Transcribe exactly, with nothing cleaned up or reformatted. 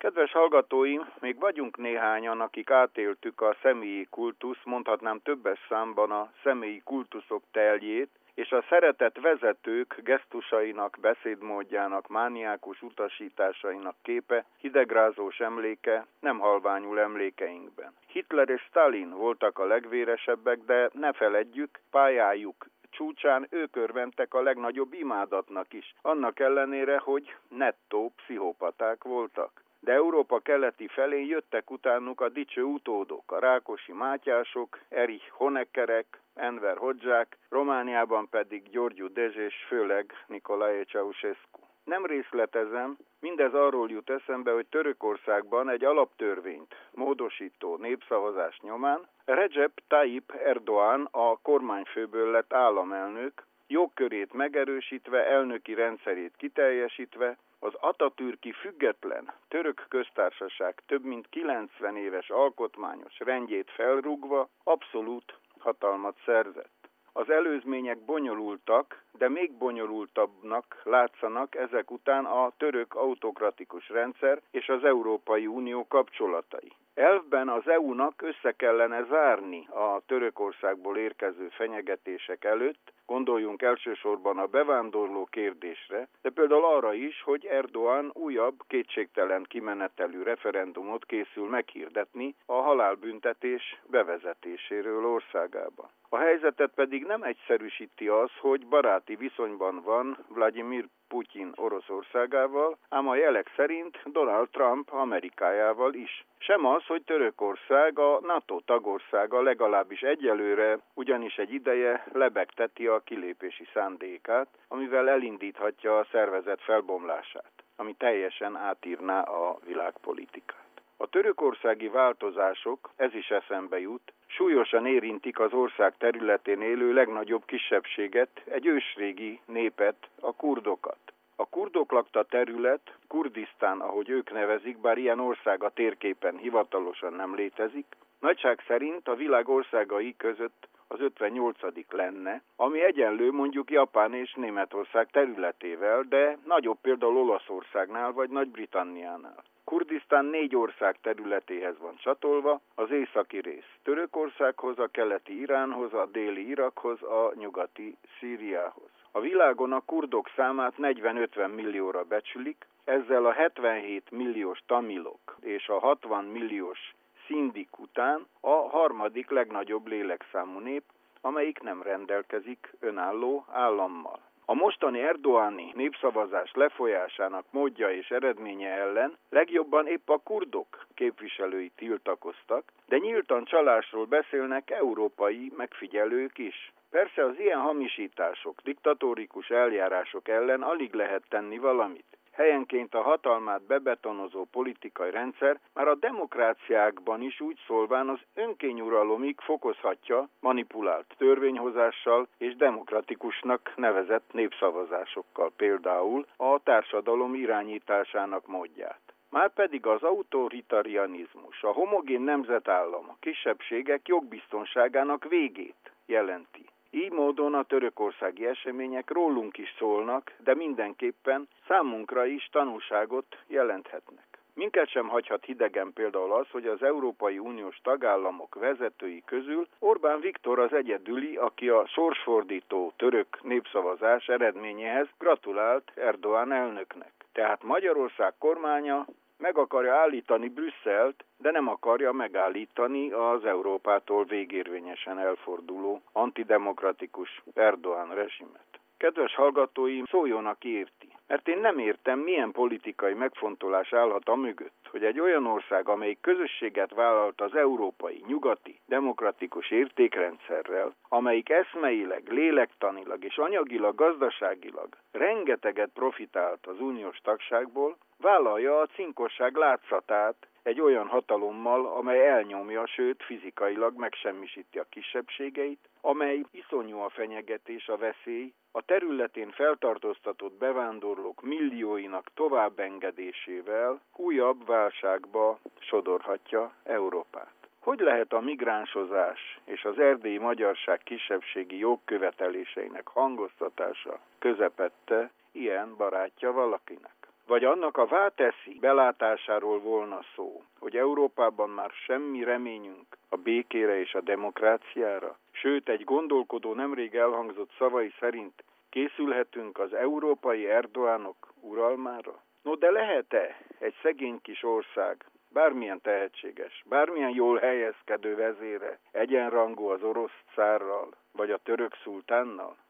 Kedves hallgatóim, még vagyunk néhányan, akik átéltük a személyi kultusz, mondhatnám többes számban a személyi kultuszok teljét, és a szeretett vezetők gesztusainak, beszédmódjának, mániákus utasításainak képe, hidegrázós emléke nem halványul emlékeinkben. Hitler és Stalin voltak a legvéresebbek, de ne feledjük, pályájuk csúcsán ők örventek a legnagyobb imádatnak is, annak ellenére, hogy nettó pszichopaták voltak. De Európa keleti felén jöttek utánuk a dicső utódok, a Rákosi Mátyások, Erich Honeckerek, Enver Hodzsák, Romániában pedig Giorgio Dezs és főleg Nicolae Ceausescu. Nem részletezem, mindez arról jut eszembe, hogy Törökországban egy alaptörvényt módosító népszavazás nyomán Recep Tayyip Erdoğan a kormányfőből lett államelnök, jogkörét megerősítve, elnöki rendszerét kiteljesítve, az atatürki független török köztársaság több mint kilencven éves alkotmányos rendjét felrúgva abszolút hatalmat szerzett. Az előzmények bonyolultak, de még bonyolultabbnak látszanak ezek után a török autokratikus rendszer és az Európai Unió kapcsolatai. Elvben az é u-nak össze kellene zárni a Törökországból érkező fenyegetések előtt, gondoljunk elsősorban a bevándorló kérdésre, de például arra is, hogy Erdoğan újabb kétségtelen kimenetelű referendumot készül meghirdetni a halálbüntetés bevezetéséről országában. A helyzetet pedig nem egyszerűsíti az, hogy baráti viszonyban van Vladimir Putyin Oroszországával, ám a jelek szerint Donald Trump Amerikájával is. Sem az, hogy Törökország a NATO tagországa legalábbis egyelőre, ugyanis egy ideje lebegteti a kilépési szándékát, amivel elindíthatja a szervezet felbomlását, ami teljesen átírná a világpolitikát. A törökországi változások, ez is eszembe jut, súlyosan érintik az ország területén élő legnagyobb kisebbséget, egy ősrégi népet, a kurdokat. A kurdok lakta terület, Kurdisztán, ahogy ők nevezik, bár ilyen ország a térképen hivatalosan nem létezik, nagyság szerint a világ országai között az ötvennyolcadik lenne, ami egyenlő mondjuk Japán és Németország területével, de nagyobb például Olaszországnál vagy Nagy-Britanniánál. Kurdisztán négy ország területéhez van csatolva, az északi rész Törökországhoz, a keleti Iránhoz, a déli Irakhoz, a nyugati Szíriához. A világon a kurdok számát negyven-ötven millióra becsülik, ezzel a hetvenhét milliós tamilok és a hatvan milliós szindik után a harmadik legnagyobb lélekszámú nép, amelyik nem rendelkezik önálló állammal. A mostani erdoğani népszavazás lefolyásának módja és eredménye ellen legjobban épp a kurdok képviselői tiltakoztak, de nyíltan csalásról beszélnek európai megfigyelők is. Persze az ilyen hamisítások, diktatórikus eljárások ellen alig lehet tenni valamit. Helyenként a hatalmát bebetonozó politikai rendszer már a demokráciákban is úgy szólván az önkényuralomig fokozhatja manipulált törvényhozással és demokratikusnak nevezett népszavazásokkal például a társadalom irányításának módját. Márpedig az autoritarianizmus, a homogén nemzetállam, a kisebbségek jogbiztonságának végét jelenti. Így módon a törökországi események rólunk is szólnak, de mindenképpen számunkra is tanulságot jelenthetnek. Minket sem hagyhat hidegen például az, hogy az Európai Uniós tagállamok vezetői közül Orbán Viktor az egyedüli, aki a sorsfordító török népszavazás eredményéhez gratulált Erdoğan elnöknek. Tehát Magyarország kormánya meg akarja állítani Brüsszelt, de nem akarja megállítani az Európától végérvényesen elforduló antidemokratikus Erdoğan rezsimet. Kedves hallgatóim, szóljon, aki érti. Mert én nem értem, milyen politikai megfontolás állhat amögött, hogy egy olyan ország, amelyik közösséget vállalt az európai, nyugati, demokratikus értékrendszerrel, amelyik eszmeileg, lélektanilag és anyagilag, gazdaságilag rengeteget profitált az uniós tagságból, vállalja a cinkosság látszatát egy olyan hatalommal, amely elnyomja, sőt fizikailag megsemmisíti a kisebbségeit, amely iszonyú a fenyegetés, a veszély, a területén feltartóztatott bevándorlók millióinak továbbengedésével újabb válságba sodorhatja Európát. Hogy lehet a migránsozás és az erdélyi magyarság kisebbségi jogköveteléseinek hangoztatása közepette ilyen barátja valakinek? Vagy annak a váteszi belátásáról volna szó, hogy Európában már semmi reményünk a békére és a demokráciára? Sőt, egy gondolkodó nemrég elhangzott szavai szerint készülhetünk az európai Erdoánok uralmára? No, de lehet-e egy szegény kis ország, bármilyen tehetséges, bármilyen jól helyezkedő vezére egyenrangú az orosz cárral, vagy a török szultánnal?